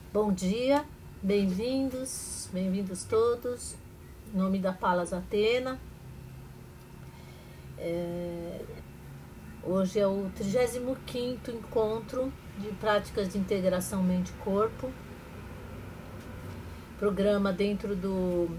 Bom dia, bem-vindos todos, em nome da Palas Athena. Hoje é o 35º encontro de práticas de integração mente-corpo, programa dentro do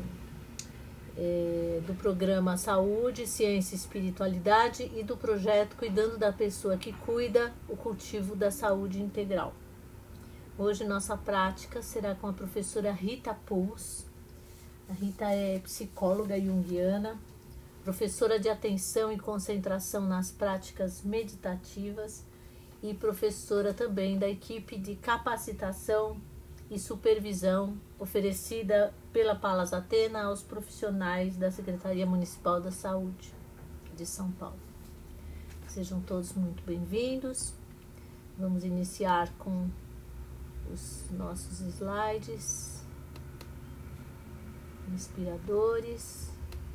programa Saúde, Ciência e Espiritualidade e do projeto Cuidando da Pessoa que Cuida, o cultivo da saúde integral. Hoje nossa prática será com a professora Rita Puls. A Rita é psicóloga junguiana, professora de atenção e concentração nas práticas meditativas e professora também da equipe de capacitação e supervisão oferecida pela Palas Athena aos profissionais da Secretaria Municipal da Saúde de São Paulo. Sejam todos muito bem-vindos. Vamos iniciar com os nossos slides inspiradores.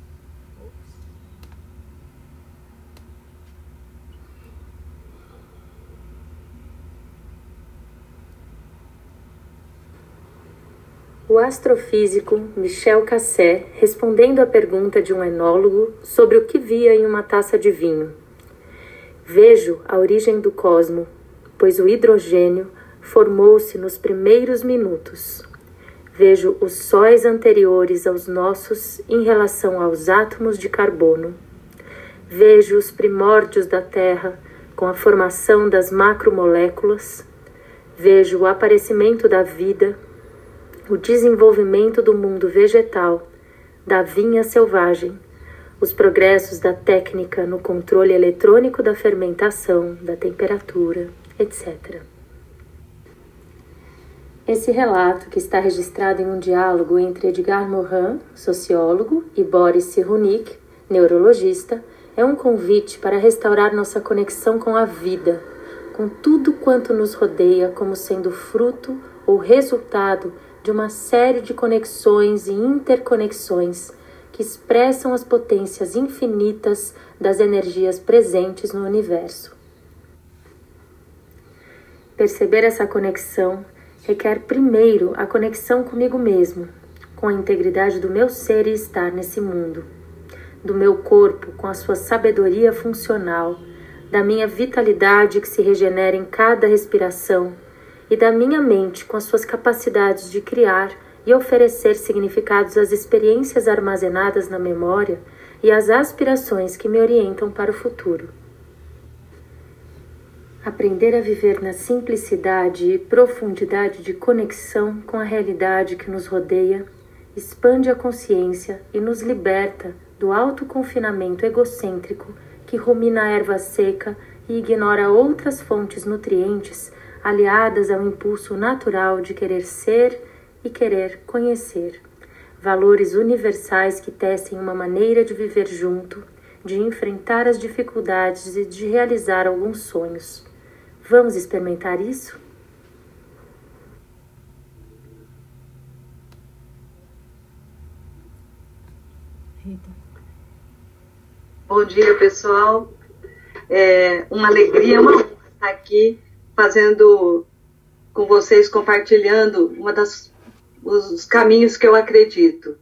O astrofísico Michel Cassé, respondendo à pergunta de um enólogo sobre o que via em uma taça de vinho. Vejo a origem do cosmo, pois o hidrogênio formou-se nos primeiros minutos. Vejo os sóis anteriores aos nossos em relação aos átomos de carbono. Vejo os primórdios da Terra com a formação das macromoléculas. Vejo o aparecimento da vida, o desenvolvimento do mundo vegetal, da vinha selvagem, os progressos da técnica no controle eletrônico da fermentação, da temperatura, etc. Esse relato, que está registrado em um diálogo entre Edgar Morin, sociólogo, e Boris Cyrulnik, neurologista, é um convite para restaurar nossa conexão com a vida, com tudo quanto nos rodeia como sendo fruto ou resultado de uma série de conexões e interconexões que expressam as potências infinitas das energias presentes no universo. Perceber essa conexão requer primeiro a conexão comigo mesmo, com a integridade do meu ser e estar nesse mundo, do meu corpo com a sua sabedoria funcional, da minha vitalidade que se regenera em cada respiração, e da minha mente com as suas capacidades de criar e oferecer significados às experiências armazenadas na memória e às aspirações que me orientam para o futuro. Aprender a viver na simplicidade e profundidade de conexão com a realidade que nos rodeia expande a consciência e nos liberta do autoconfinamento egocêntrico que rumina a erva seca e ignora outras fontes nutrientes aliadas ao impulso natural de querer ser e querer conhecer. Valores universais que tecem uma maneira de viver junto, de enfrentar as dificuldades e de realizar alguns sonhos. Vamos experimentar isso? Rita. Bom dia, pessoal. É uma alegria, uma honra estar aqui fazendo com vocês, compartilhando os caminhos que eu acredito.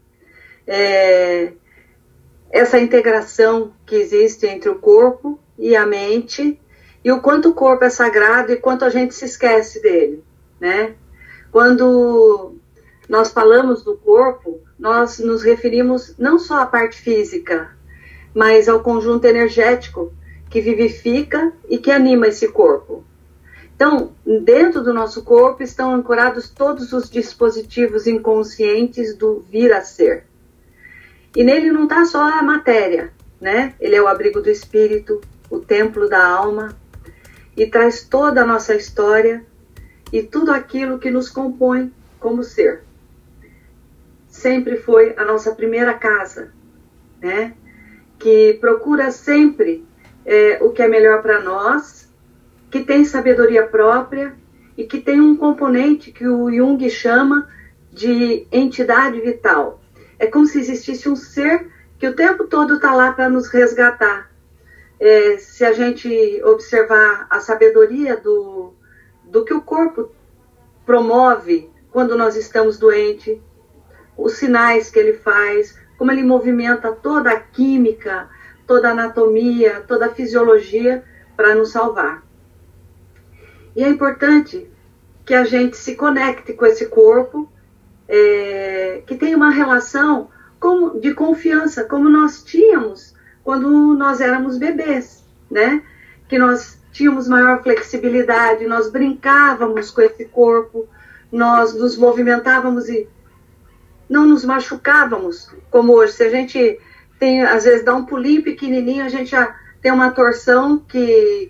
Essa integração que existe entre o corpo e a mente, e o quanto o corpo é sagrado e quanto a gente se esquece dele, né? Quando nós falamos do corpo, nós nos referimos não só à parte física, mas ao conjunto energético que vivifica e que anima esse corpo. Então, dentro do nosso corpo estão ancorados todos os dispositivos inconscientes do vir a ser. E nele não está só a matéria, né? Ele é o abrigo do espírito, o templo da alma, e traz toda a nossa história e tudo aquilo que nos compõe como ser. Sempre foi a nossa primeira casa, né? Que procura sempre o que é melhor para nós, que tem sabedoria própria e que tem um componente que o Jung chama de entidade vital. É como se existisse um ser que o tempo todo está lá para nos resgatar. Se a gente observar a sabedoria do que o corpo promove quando nós estamos doentes, os sinais que ele faz, como ele movimenta toda a química, toda a anatomia, toda a fisiologia para nos salvar. E é importante que a gente se conecte com esse corpo, que tem uma relação de confiança, como nós tínhamos quando nós éramos bebês, né? Que nós tínhamos maior flexibilidade, nós brincávamos com esse corpo, nós nos movimentávamos e não nos machucávamos, como hoje. Se a gente às vezes dá um pulinho pequenininho, a gente já tem uma torção que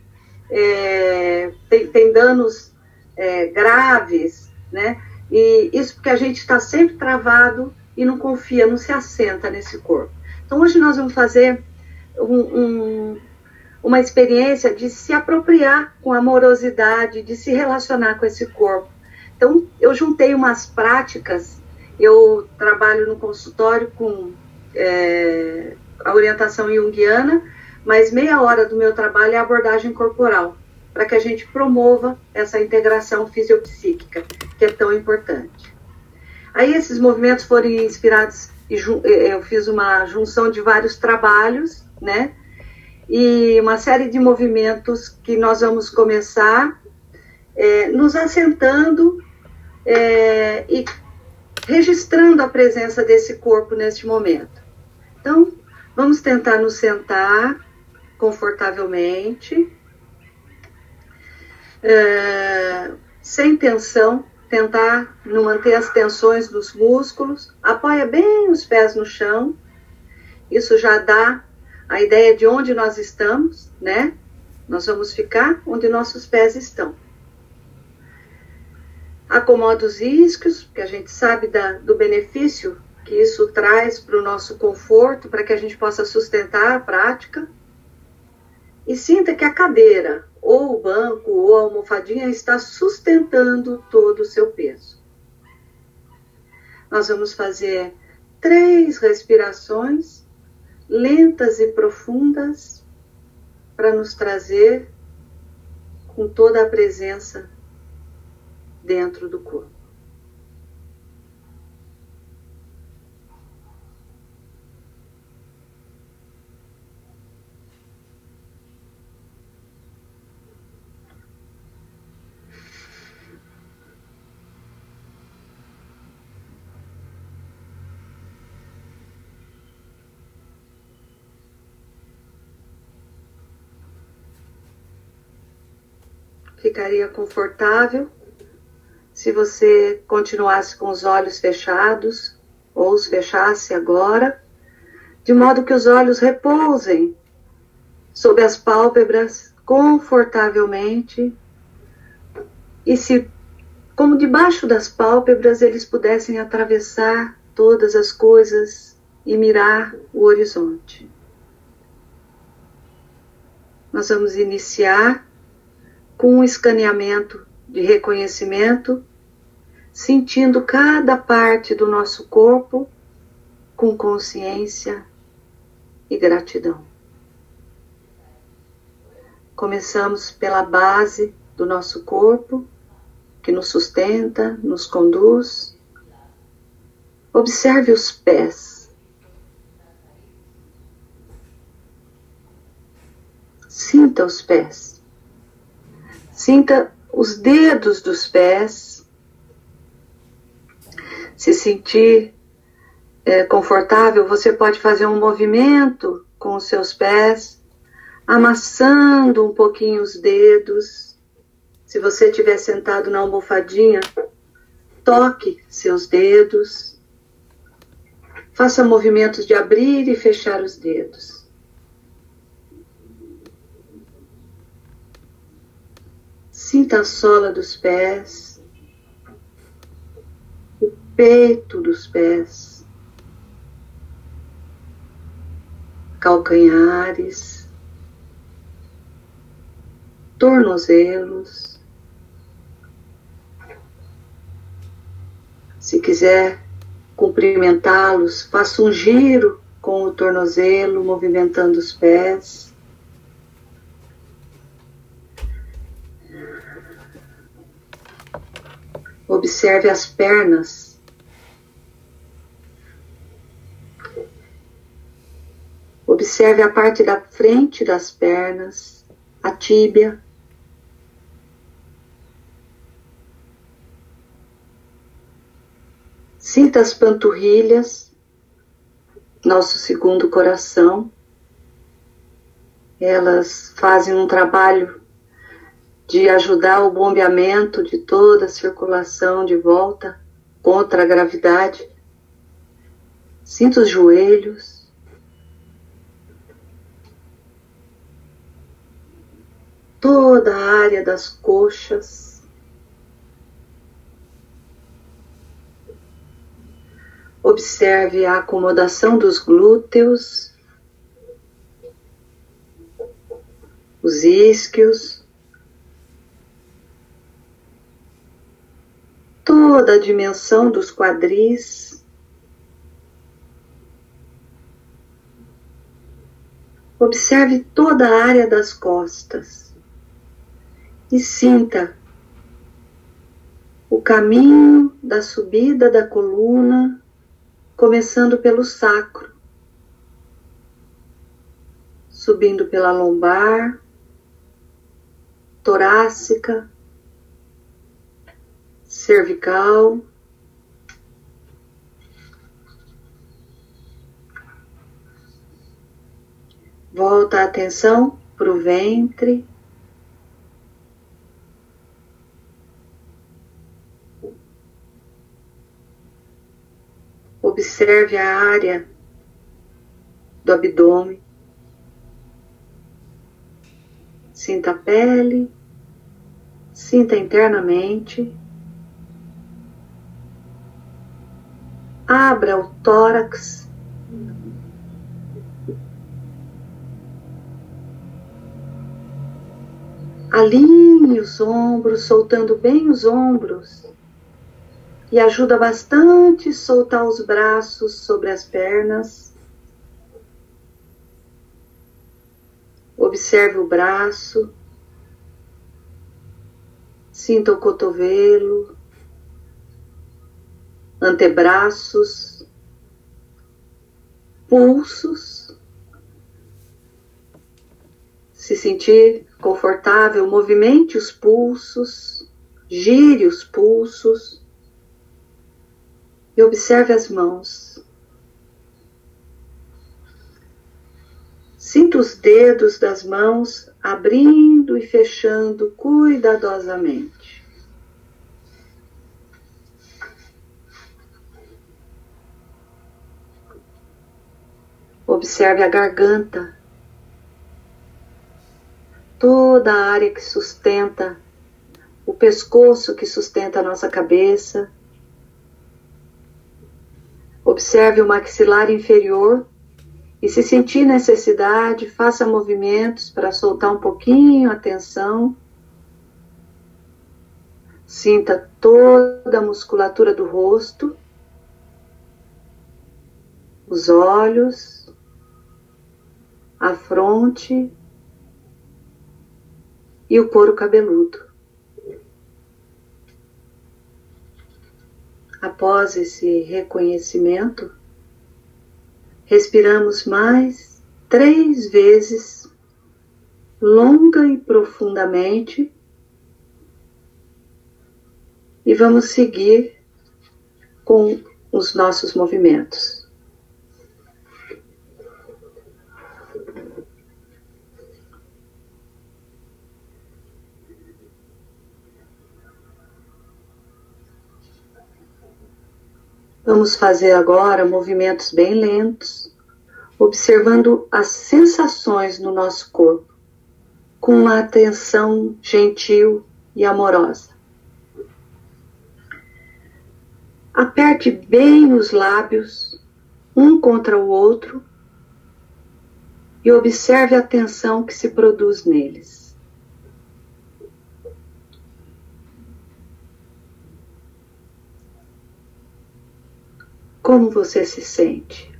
tem danos graves, né? E isso porque a gente está sempre travado e não confia, não se assenta nesse corpo. Então hoje nós vamos fazer uma experiência de se apropriar com amorosidade, de se relacionar com esse corpo. Então eu juntei umas práticas. Eu trabalho no consultório com a orientação junguiana, mas meia hora do meu trabalho é abordagem corporal, para que a gente promova essa integração fisiopsíquica, que é tão importante. Aí esses movimentos foram inspirados, eu fiz uma junção de vários trabalhos, né? E uma série de movimentos que nós vamos começar nos assentando e registrando a presença desse corpo neste momento. Então, vamos tentar nos sentar confortavelmente, sem tensão, tentar não manter as tensões dos músculos, apoia bem os pés no chão, isso já dá a ideia de onde nós estamos, né? Nós vamos ficar onde nossos pés estão. Acomoda os isquios, porque a gente sabe do benefício que isso traz para o nosso conforto, para que a gente possa sustentar a prática. E sinta que a cadeira, ou o banco, ou a almofadinha está sustentando todo o seu peso. Nós vamos fazer 3 respirações lentas e profundas para nos trazer com toda a presença dentro do corpo. Ficaria confortável se você continuasse com os olhos fechados ou os fechasse agora, de modo que os olhos repousem sob as pálpebras confortavelmente e como debaixo das pálpebras eles pudessem atravessar todas as coisas e mirar o horizonte. Nós vamos iniciar com um escaneamento de reconhecimento, sentindo cada parte do nosso corpo com consciência e gratidão. Começamos pela base do nosso corpo, que nos sustenta, nos conduz. Observe os pés. Sinta os pés. Sinta os dedos dos pés. Se sentir confortável, você pode fazer um movimento com os seus pés, amassando um pouquinho os dedos. Se você estiver sentado na almofadinha, toque seus dedos. Faça movimentos de abrir e fechar os dedos. Sinta a sola dos pés, o peito dos pés, calcanhares, tornozelos. Se quiser cumprimentá-los, faça um giro com o tornozelo, movimentando os pés. Observe as pernas. Observe a parte da frente das pernas, a tíbia. Sinta as panturrilhas, nosso segundo coração. Elas fazem um trabalho de ajudar o bombeamento de toda a circulação de volta contra a gravidade. Sinta os joelhos. Toda a área das coxas. Observe a acomodação dos glúteos, os isquios, toda a dimensão dos quadris. Observe toda a área das costas e sinta o caminho da subida da coluna, começando pelo sacro, subindo pela lombar, torácica, cervical, volta a atenção para o ventre, observe a área do abdômen, sinta a pele, sinta internamente, abra o tórax, alinhe os ombros, soltando bem os ombros. E ajuda bastante soltar os braços sobre as pernas. Observe o braço. Sinta o cotovelo, antebraços, pulsos. Se sentir confortável, movimente os pulsos, gire os pulsos. E observe as mãos. Sinta os dedos das mãos abrindo e fechando cuidadosamente. Observe a garganta, toda a área que sustenta, o pescoço que sustenta a nossa cabeça. Observe o maxilar inferior e, se sentir necessidade, faça movimentos para soltar um pouquinho a tensão. Sinta toda a musculatura do rosto, os olhos, a fronte e o couro cabeludo. Após esse reconhecimento, respiramos mais 3 vezes, longa e profundamente, e vamos seguir com os nossos movimentos. Vamos fazer agora movimentos bem lentos, observando as sensações no nosso corpo, com uma atenção gentil e amorosa. Aperte bem os lábios, um contra o outro, e observe a tensão que se produz neles. Como você se sente?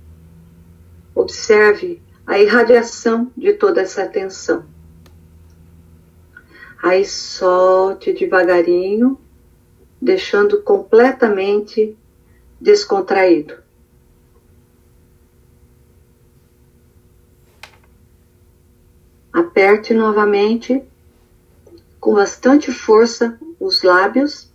Observe a irradiação de toda essa tensão. Aí solte devagarinho deixando completamente descontraído. Aperte novamente, com bastante força, os lábios.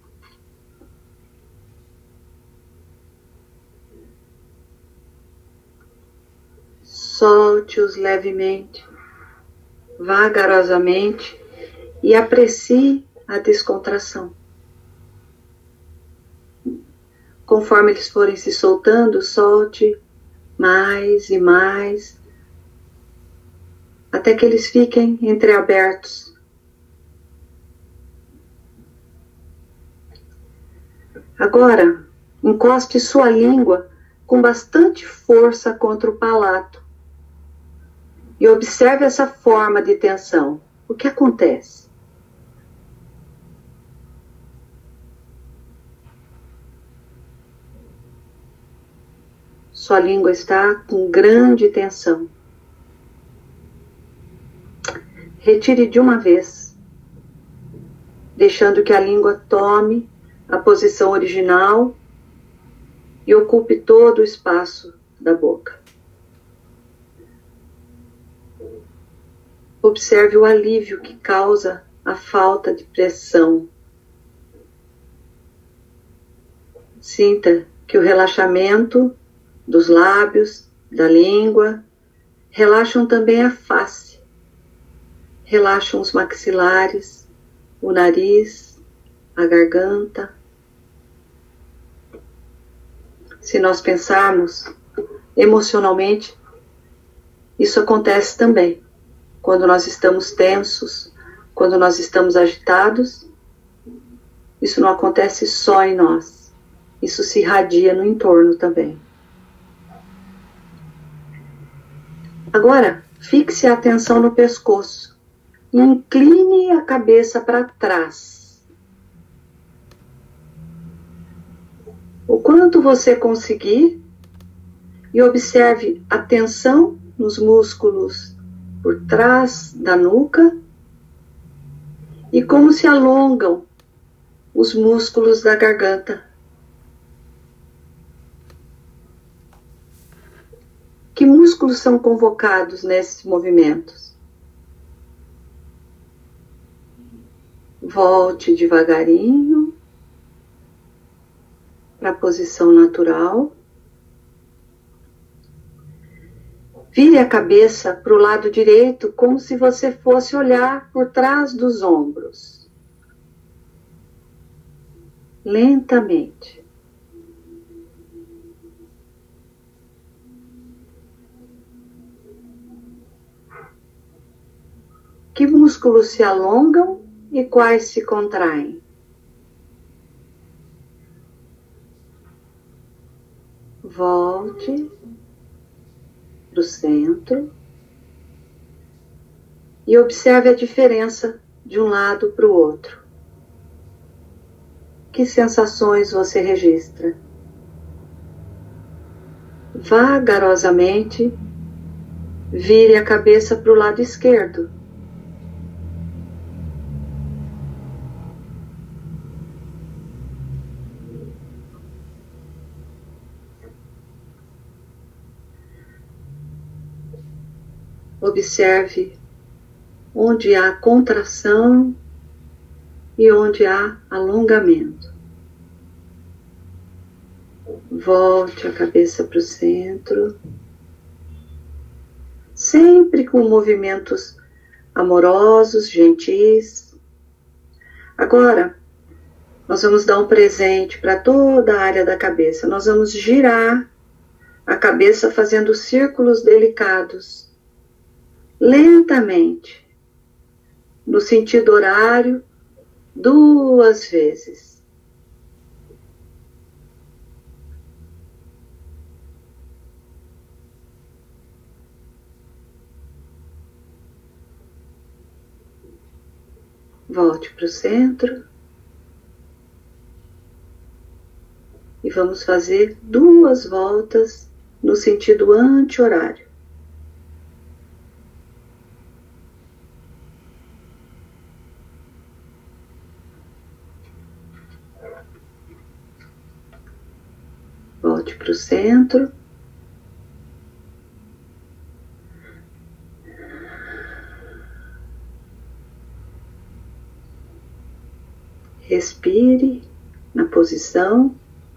Solte-os levemente, vagarosamente, e aprecie a descontração. Conforme eles forem se soltando, solte mais e mais, até que eles fiquem entreabertos. Agora, encoste sua língua com bastante força contra o palato e observe essa forma de tensão. O que acontece? Sua língua está com grande tensão. Retire de uma vez, deixando que a língua tome a posição original e ocupe todo o espaço da boca. Observe o alívio que causa a falta de pressão. Sinta que o relaxamento dos lábios, da língua, relaxam também a face. Relaxam os maxilares, o nariz, a garganta. Se nós pensarmos emocionalmente, isso acontece também. Quando nós estamos tensos, quando nós estamos agitados, isso não acontece só em nós. Isso se irradia no entorno também. Agora, fixe a atenção no pescoço e incline a cabeça para trás. O quanto você conseguir, e observe a tensão nos músculos por trás da nuca e como se alongam os músculos da garganta. Que músculos são convocados nesses movimentos? Volte devagarinho para a posição natural. Vire a cabeça para o lado direito, como se você fosse olhar por trás dos ombros. Lentamente. Que músculos se alongam e quais se contraem? Volte para o centro e observe a diferença de um lado para o outro. Que sensações você registra? Vagarosamente, vire a cabeça para o lado esquerdo. Observe onde há contração e onde há alongamento. Volte a cabeça para o centro, sempre com movimentos amorosos, gentis. Agora, nós vamos dar um presente para toda a área da cabeça. Nós vamos girar a cabeça fazendo círculos delicados. Lentamente, no sentido horário, 2 vezes. Volte para o centro e vamos fazer 2 voltas no sentido anti-horário. Volte para o centro. Respire na posição.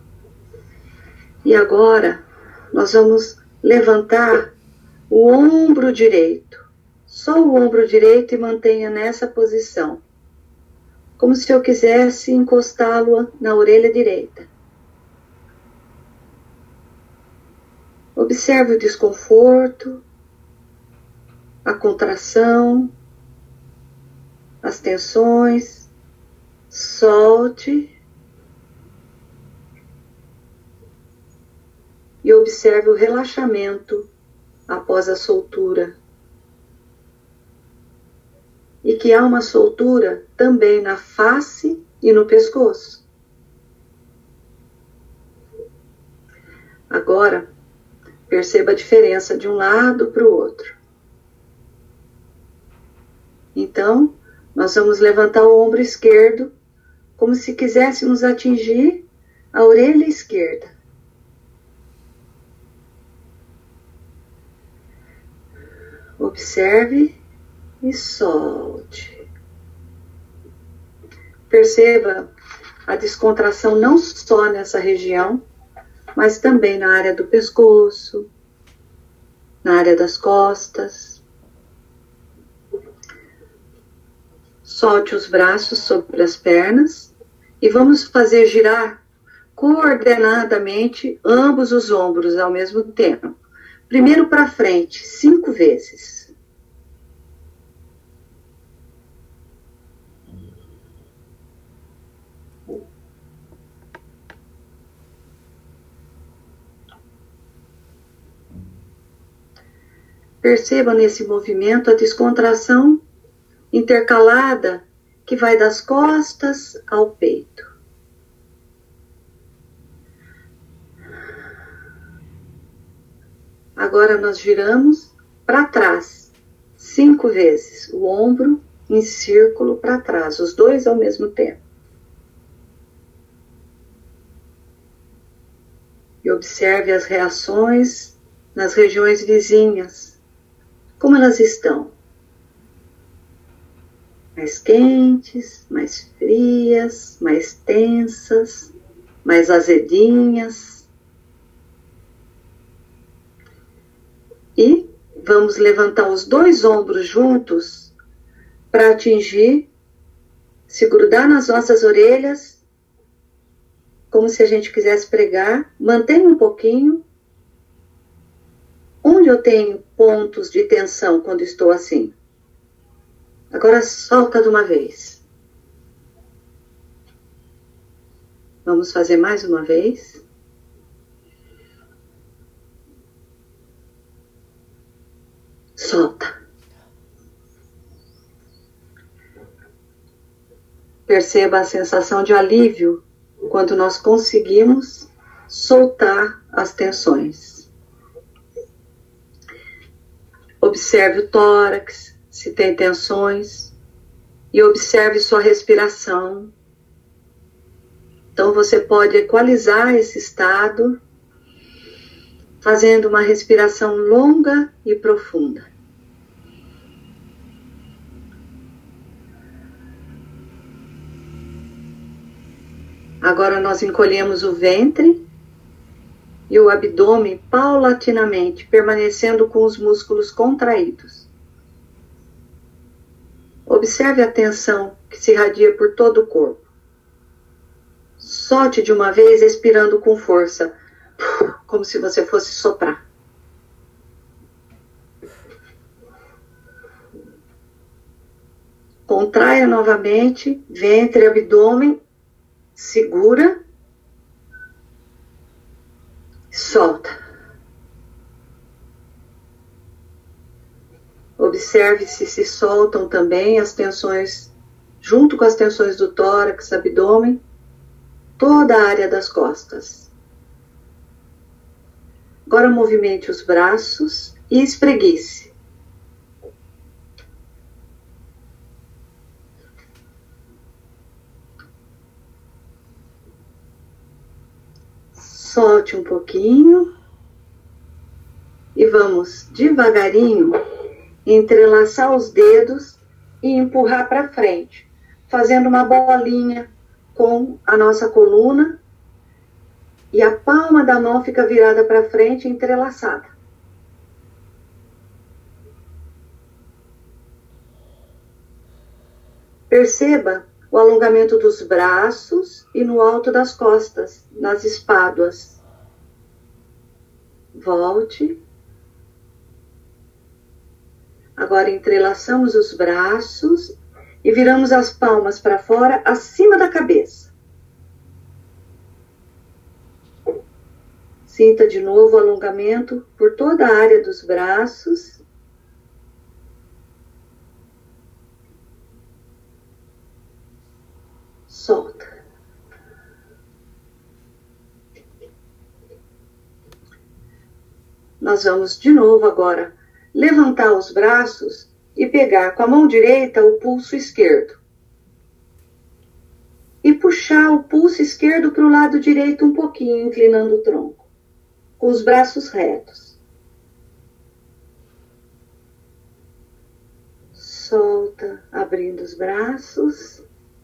E agora nós vamos levantar o ombro direito. Só o ombro direito e mantenha nessa posição. Como se eu quisesse encostá-lo na orelha direita. Observe o desconforto, a contração, as tensões. Solte. E observe o relaxamento após a soltura. E que há uma soltura também na face e no pescoço. Agora, perceba a diferença de um lado para o outro. Então, nós vamos levantar o ombro esquerdo, como se quiséssemos atingir a orelha esquerda. Observe e solte. Perceba a descontração não só nessa região, mas também na área do pescoço, na área das costas. Solte os braços sobre as pernas e vamos fazer girar coordenadamente ambos os ombros ao mesmo tempo. Primeiro para frente, 5 vezes. Perceba nesse movimento a descontração intercalada que vai das costas ao peito. Agora nós giramos para trás, 5 vezes, o ombro em círculo para trás, os dois ao mesmo tempo. E observe as reações nas regiões vizinhas, como elas estão. Mais quentes, mais frias, mais tensas, mais azedinhas. E vamos levantar os dois ombros juntos para atingir, se grudar nas nossas orelhas, como se a gente quisesse pregar. Mantenha um pouquinho. Onde eu tenho pontos de tensão quando estou assim? Agora solta de uma vez. Vamos fazer mais uma vez. Solta. Perceba a sensação de alívio quando nós conseguimos soltar as tensões. Observe o tórax, se tem tensões, e observe sua respiração. Então você pode equalizar esse estado, fazendo uma respiração longa e profunda. Agora nós encolhemos o ventre e o abdômen paulatinamente, permanecendo com os músculos contraídos. Observe a tensão que se irradia por todo o corpo. Solte de uma vez, expirando com força, como se você fosse soprar. Contraia novamente, ventre, abdômen, segura, solta. Observe se soltam também as tensões, junto com as tensões do tórax, abdômen, toda a área das costas. Agora movimente os braços e espreguice. Solte um pouquinho. E vamos devagarinho entrelaçar os dedos e empurrar para frente, fazendo uma bolinha com a nossa coluna. E a palma da mão fica virada para frente, entrelaçada. Perceba o alongamento dos braços e no alto das costas, nas espáduas. Volte. Agora entrelaçamos os braços e viramos as palmas para fora, acima da cabeça. Sinta de novo o alongamento por toda a área dos braços. Solta. Nós vamos de novo agora levantar os braços e pegar com a mão direita o pulso esquerdo. E puxar o pulso esquerdo para o lado direito um pouquinho, inclinando o tronco, com os braços retos. Solta, abrindo os braços.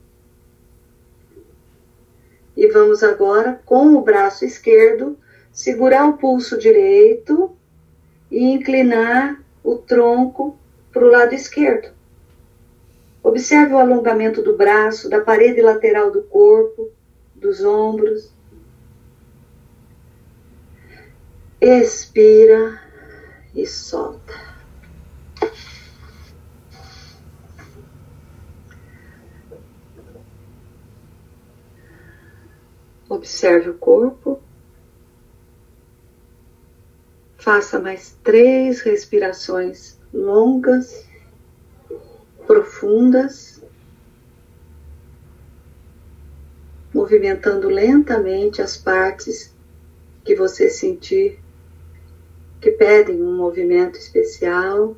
E vamos agora, com o braço esquerdo, segurar o pulso direito e inclinar o tronco para o lado esquerdo. Observe o alongamento do braço, da parede lateral do corpo, dos ombros. Expira e solta. Observe o corpo. Faça mais 3 respirações longas, profundas, movimentando lentamente as partes que você sentir que pedem um movimento especial.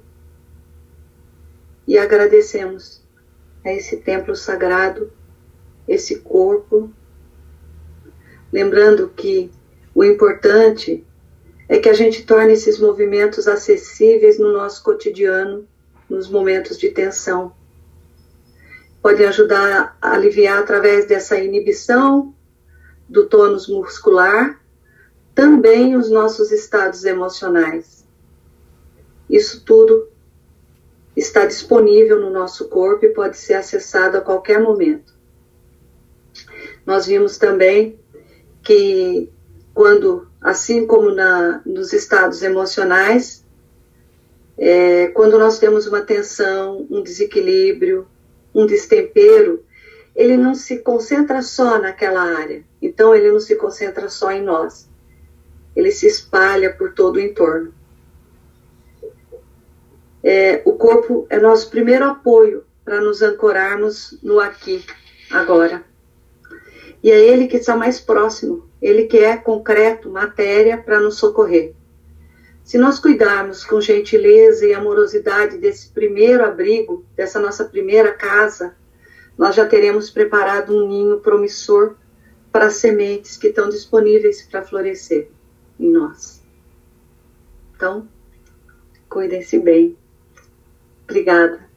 E agradecemos a esse templo sagrado, esse corpo, lembrando que o importante é que a gente torne esses movimentos acessíveis no nosso cotidiano, nos momentos de tensão. Pode ajudar a aliviar através dessa inibição do tônus muscular, também os nossos estados emocionais. Isso tudo está disponível no nosso corpo e pode ser acessado a qualquer momento. Nós vimos também que quando, assim como nos estados emocionais, quando nós temos uma tensão, um desequilíbrio, um destempero, ele não se concentra só naquela área. Então, ele não se concentra só em nós. Ele se espalha por todo o entorno. O corpo é nosso primeiro apoio para nos ancorarmos no aqui, agora. E é ele que está mais próximo, ele que é concreto, matéria, para nos socorrer. Se nós cuidarmos com gentileza e amorosidade desse primeiro abrigo, dessa nossa primeira casa, nós já teremos preparado um ninho promissor para as sementes que estão disponíveis para florescer em nós. Então, cuidem-se bem. Obrigada.